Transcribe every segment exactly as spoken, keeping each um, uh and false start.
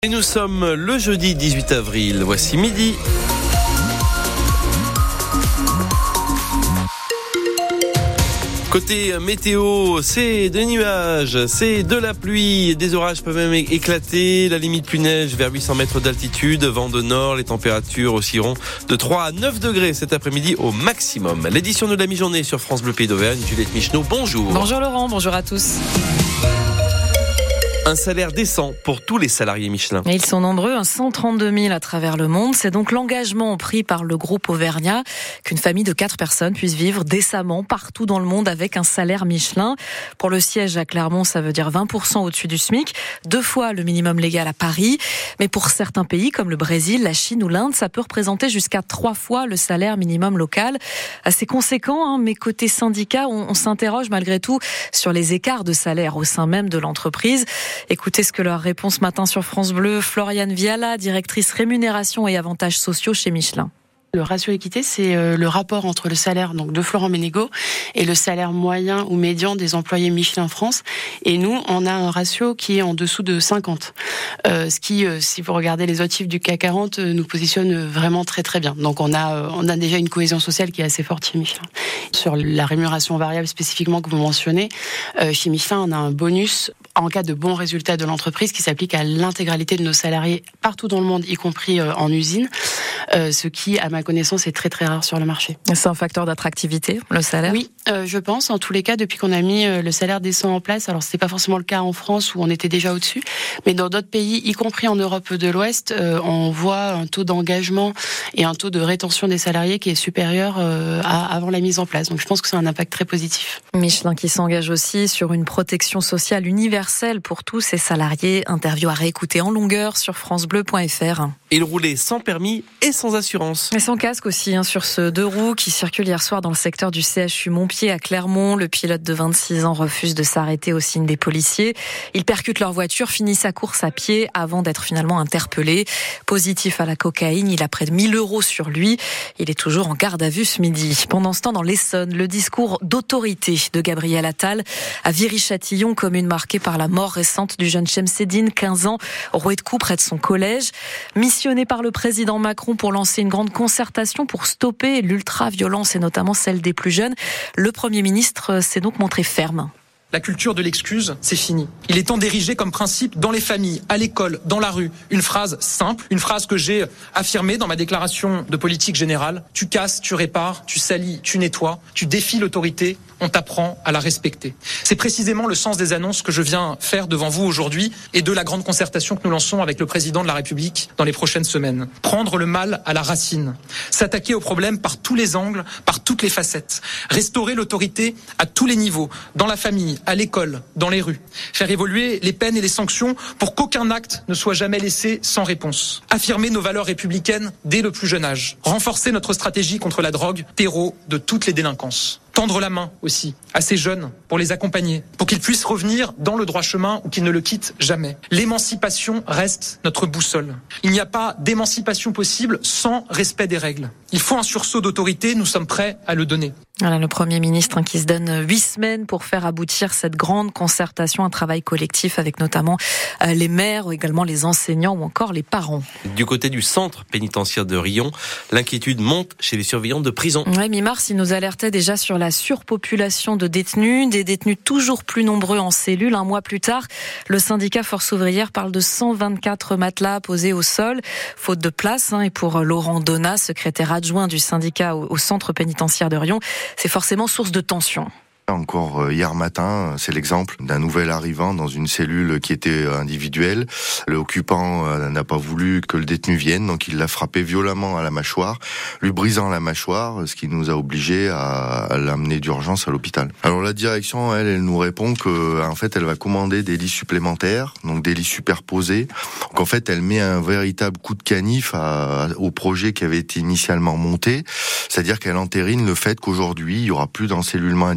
Et nous sommes le jeudi dix-huit avril, voici midi. Côté météo, c'est des nuages, c'est de la pluie, des orages peuvent même éclater, la limite plus neige vers huit cents mètres d'altitude, vent de nord, les températures oscilleront de trois à neuf degrés cet après-midi au maximum. L'édition de la mi-journée sur France Bleu Pays d'Auvergne, Juliette Micheneau, bonjour. Bonjour Laurent, bonjour à tous. Un salaire décent pour tous les salariés Michelin. Et ils sont nombreux, cent trente-deux mille à travers le monde. C'est donc l'engagement pris par le groupe auvergnat qu'une famille de quatre personnes puisse vivre décemment partout dans le monde avec un salaire Michelin. Pour le siège à Clermont, ça veut dire vingt pour cent au-dessus du SMIC, deux fois le minimum légal à Paris. Mais pour certains pays comme le Brésil, la Chine ou l'Inde, ça peut représenter jusqu'à trois fois le salaire minimum local. Assez conséquent, hein, mais côté syndicat, on, on s'interroge malgré tout sur les écarts de salaire au sein même de l'entreprise. Écoutez ce que leur répond ce matin sur France Bleu, Floriane Viala, directrice rémunération et avantages sociaux chez Michelin. Le ratio équité, c'est le rapport entre le salaire donc de Florent Ménégo et le salaire moyen ou médian des employés Michelin France. Et nous, on a un ratio qui est en dessous de cinquante. Euh, ce qui, si vous regardez les autres chiffres du C A C quarante, nous positionne vraiment très très bien. Donc on a, on a déjà une cohésion sociale qui est assez forte chez Michelin. Sur la rémunération variable spécifiquement que vous mentionnez, euh, chez Michelin, on a un bonus en cas de bons résultats de l'entreprise qui s'applique à l'intégralité de nos salariés partout dans le monde, y compris euh, en usine. Euh, ce qui, à ma connaissance, est très très rare sur le marché. C'est un facteur d'attractivité, le salaire ? Oui, euh, je pense. En tous les cas, depuis qu'on a mis euh, le salaire décent en place, alors c'était pas forcément le cas en France où on était déjà au-dessus, mais dans d'autres pays, y compris en Europe de l'Ouest, euh, on voit un taux d'engagement et un taux de rétention des salariés qui est supérieur euh, à avant la mise en place. Donc je pense que c'est un impact très positif. Michelin qui s'engage aussi sur une protection sociale universelle pour tous ses salariés. Interview à réécouter en longueur sur francebleu point f r. Il roulait sans permis et sans assurance. Et sans casque aussi, hein, sur ce deux roues qui circule hier soir dans le secteur du C H U Montpied à Clermont. Le pilote de vingt-six ans refuse de s'arrêter au signe des policiers. Il percute leur voiture, finit sa course à pied avant d'être finalement interpellé. Positif à la cocaïne, il a près de mille euros sur lui. Il est toujours en garde à vue ce midi. Pendant ce temps, dans l'Essonne, le discours d'autorité de Gabriel Attal à Viry-Châtillon, commune marquée par la mort récente du jeune Chemseddine, quinze ans, roué de coups près de son collège. Missionné par le président Macron pour lancer une grande concertation pour stopper l'ultra-violence et notamment celle des plus jeunes, le Premier ministre s'est donc montré ferme. La culture de l'excuse, c'est fini. Il est temps d'ériger comme principe dans les familles, à l'école, dans la rue, une phrase simple, une phrase que j'ai affirmée dans ma déclaration de politique générale. Tu casses, tu répares, tu salis, tu nettoies, tu défies l'autorité, on t'apprend à la respecter. C'est précisément le sens des annonces que je viens faire devant vous aujourd'hui et de la grande concertation que nous lançons avec le président de la République dans les prochaines semaines. Prendre le mal à la racine, s'attaquer au problème par tous les angles, par toutes les facettes, restaurer l'autorité à tous les niveaux, dans la famille, à l'école, dans les rues. Faire évoluer les peines et les sanctions pour qu'aucun acte ne soit jamais laissé sans réponse. Affirmer nos valeurs républicaines dès le plus jeune âge. Renforcer notre stratégie contre la drogue, terreau de toutes les délinquances. Tendre la main aussi à ces jeunes pour les accompagner, pour qu'ils puissent revenir dans le droit chemin ou qu'ils ne le quittent jamais. L'émancipation reste notre boussole. Il n'y a pas d'émancipation possible sans respect des règles. Il faut un sursaut d'autorité, nous sommes prêts à le donner. Voilà le Premier ministre hein, qui se donne huit semaines pour faire aboutir cette grande concertation, un travail collectif avec notamment euh, les maires, également les enseignants ou encore les parents. Du côté du centre pénitentiaire de Riom, l'inquiétude monte chez les surveillants de prison. Ouais, mi-mars, ils nous alertaient déjà sur la surpopulation de détenus, des détenus toujours plus nombreux en cellule. Un mois plus tard, le syndicat Force ouvrière parle de cent vingt-quatre matelas posés au sol, faute de place. Hein, et pour Laurent Donat, secrétaire adjoint du syndicat au, au centre pénitentiaire de Riom, c'est forcément source de tension. Encore hier matin, c'est l'exemple d'un nouvel arrivant dans une cellule qui était individuelle. L'occupant n'a pas voulu que le détenu vienne, donc il l'a frappé violemment à la mâchoire, lui brisant la mâchoire, ce qui nous a obligés à l'amener d'urgence à l'hôpital. Alors la direction, elle, elle nous répond que, en fait, elle va commander des lits supplémentaires, donc des lits superposés. Donc en fait, elle met un véritable coup de canif à, au projet qui avait été initialement monté, c'est-à-dire qu'elle entérine le fait qu'aujourd'hui, il y aura plus d'encellulement individuel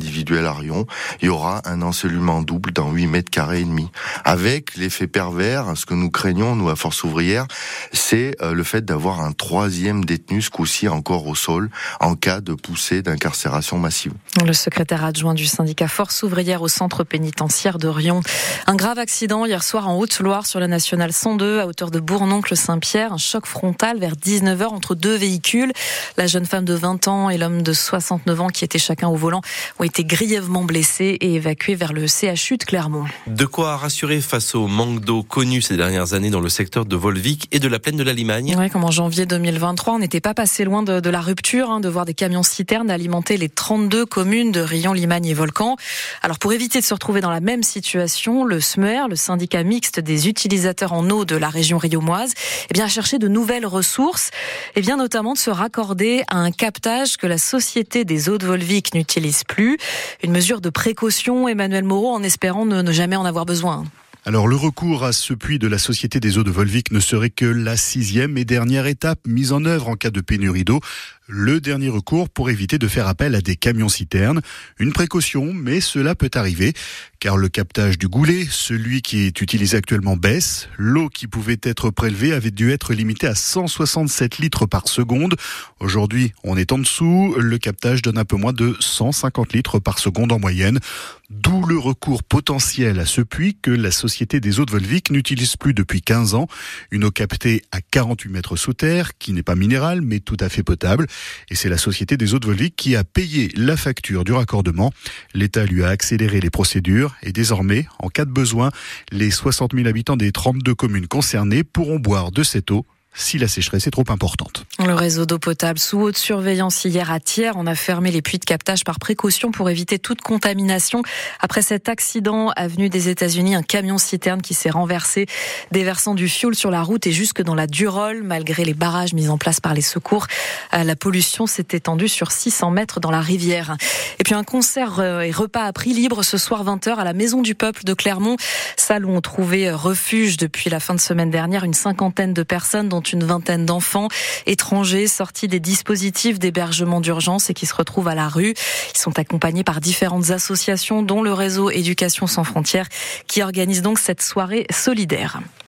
Nouvelle-Arion, il y aura un encellulement double dans huit mètres carrés et demi. Avec l'effet pervers, ce que nous craignons, nous, à Force Ouvrière, c'est le fait d'avoir un troisième détenu, ce coup-ci encore au sol, en cas de poussée d'incarcération massive. Le secrétaire adjoint du syndicat Force Ouvrière au centre pénitentiaire de Riom. Un grave accident hier soir en Haute-Loire sur la nationale cent deux à hauteur de Bournoncle-Saint-Pierre. Un choc frontal vers dix-neuf heures entre deux véhicules. La jeune femme de vingt ans et l'homme de soixante-neuf ans qui étaient chacun au volant ont été grièvement blessés et évacués vers le C H U de Clermont. De quoi rassurer face au manque d'eau connu ces dernières années dans le secteur de Volvic et de la plaine de la Limagne. Ouais, comme en janvier deux mille vingt-trois, on n'était pas passé loin de, de la rupture, hein, de voir des camions-citernes alimenter les trente-deux communes de Riom, Limagne et Volcan. Alors pour éviter de se retrouver dans la même situation, le S M E R, le syndicat mixte des utilisateurs en eau de la région riomoise, eh bien, a cherché de nouvelles ressources, et bien notamment de se raccorder à un captage que la Société des eaux de Volvic n'utilise plus. Une mesure de précaution, Emmanuel Moreau, en espérant ne, ne jamais en avoir besoin. Alors le recours à ce puits de la Société des eaux de Volvic ne serait que la sixième et dernière étape mise en œuvre en cas de pénurie d'eau. Le dernier recours pour éviter de faire appel à des camions-citernes. Une précaution, mais cela peut arriver, car le captage du goulet, celui qui est utilisé actuellement, baisse. L'eau qui pouvait être prélevée avait dû être limitée à cent soixante-sept litres par seconde. Aujourd'hui, on est en dessous. Le captage donne un peu moins de cent cinquante litres par seconde en moyenne. D'où le recours potentiel à ce puits que la Société des eaux de Volvic n'utilise plus depuis quinze ans. Une eau captée à quarante-huit mètres sous terre, qui n'est pas minérale, mais tout à fait potable. Et c'est la Société des eaux de Volvic qui a payé la facture du raccordement. L'État lui a accéléré les procédures et désormais, en cas de besoin, les soixante mille habitants des trente-deux communes concernées pourront boire de cette eau si la sécheresse est trop importante. Le réseau d'eau potable sous haute surveillance hier à Thiers. On a fermé les puits de captage par précaution pour éviter toute contamination. Après cet accident, avenue des États-Unis, un camion-citerne qui s'est renversé, déversant du fioul sur la route et jusque dans la Durolle. Malgré les barrages mis en place par les secours, la pollution s'est étendue sur six cents mètres dans la rivière. Et puis un concert et repas à prix libre ce soir vingt heures à la Maison du Peuple de Clermont. Salle où on trouvait refuge depuis la fin de semaine dernière une cinquantaine de personnes, dont une vingtaine d'enfants étrangers sortis des dispositifs d'hébergement d'urgence et qui se retrouvent à la rue. Ils sont accompagnés par différentes associations, dont le réseau Éducation sans frontières, qui organise donc cette soirée solidaire.